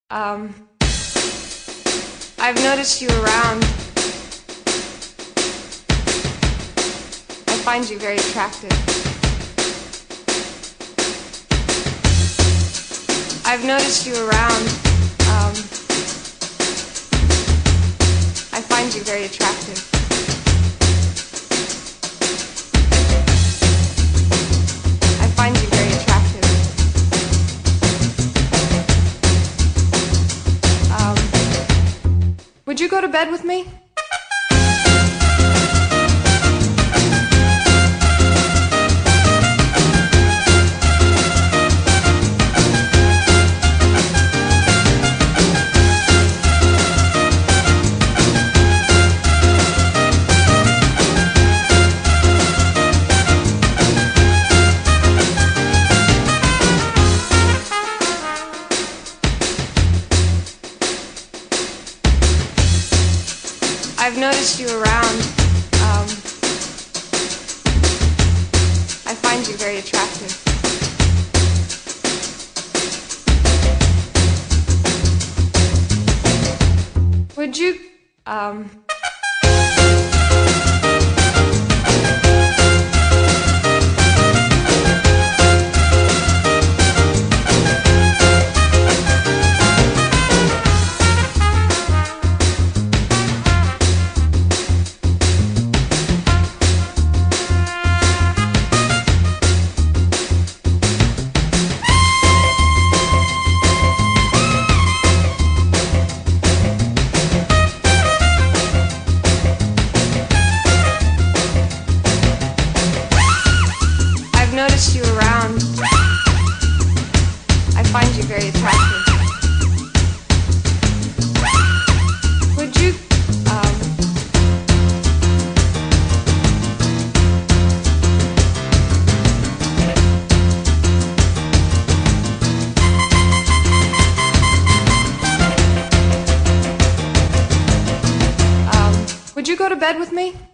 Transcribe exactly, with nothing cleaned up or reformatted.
Um, I've noticed you around. I find you very attractive. I've noticed you around. Um, I find you very attractive. I find you very attractive. Um, would you go to bed with me? I've noticed you around. Um, I find you very attractive. Would you, um... noticed you around. I find you very attractive. Would you, um... um, would you go to bed with me?